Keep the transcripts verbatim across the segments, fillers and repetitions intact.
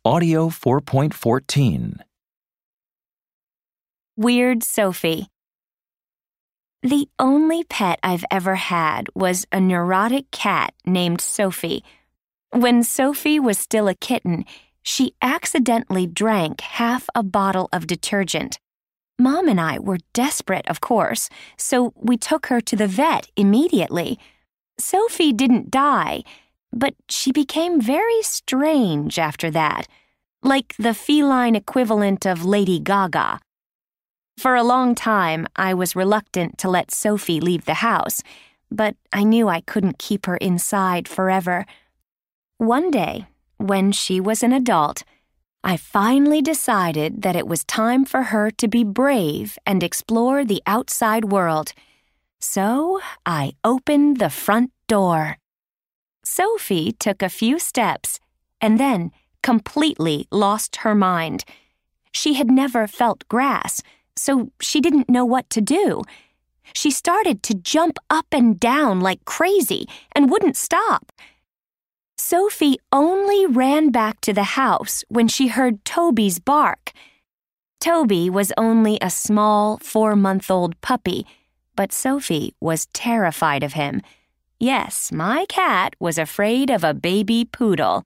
Audio four point fourteen. Weird Sophie. The only pet I've ever had was a neurotic cat named Sophie. When Sophie was still a kitten, she accidentally drank half a bottle of detergent. Mom and I were desperate, of course, so we took her to the vet immediately. Sophie didn't die, but she became very strange after that, like the feline equivalent of Lady Gaga. For a long time, I was reluctant to let Sophie leave the house, but I knew I couldn't keep her inside forever. One day, when she was an adult, I finally decided that it was time for her to be brave and explore the outside world. So I opened the front door. Sophie took a few steps and then completely lost her mind. She had never felt grass, so she didn't know what to do. She started to jump up and down like crazy and wouldn't stop. Sophie only ran back to the house when she heard Toby's bark. Toby was only a small four-month-old puppy, but Sophie was terrified of him. Yes, my cat was afraid of a baby poodle.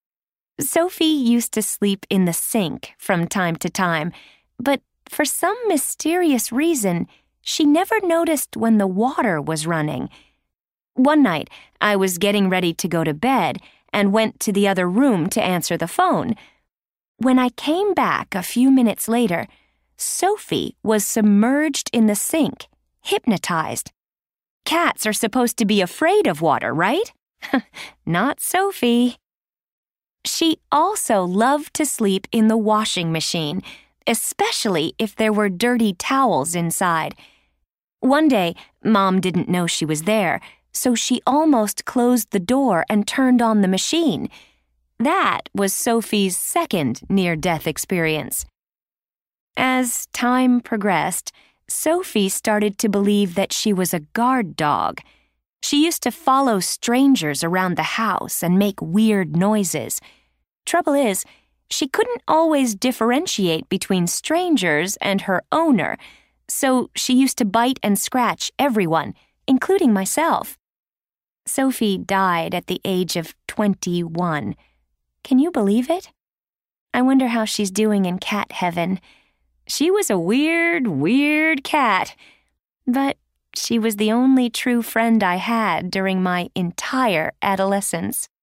Sophie used to sleep in the sink from time to time, but for some mysterious reason, she never noticed when the water was running. One night, I was getting ready to go to bed and went to the other room to answer the phone. When I came back a few minutes later, Sophie was submerged in the sink, hypnotized. Cats are supposed to be afraid of water, right? Not Sophie. She also loved to sleep in the washing machine, especially if there were dirty towels inside. One day, Mom didn't know she was there, so she almost closed the door and turned on the machine. That was Sophie's second near-death experience. As time progressed, Sophie started to believe that she was a guard dog. She used to follow strangers around the house and make weird noises. Trouble is, she couldn't always differentiate between strangers and her owner, so she used to bite and scratch everyone, including myself. Sophie died at the age of twenty-one. Can you believe it? I wonder how she's doing in cat heaven. She was a weird, weird cat, but she was the only true friend I had during my entire adolescence.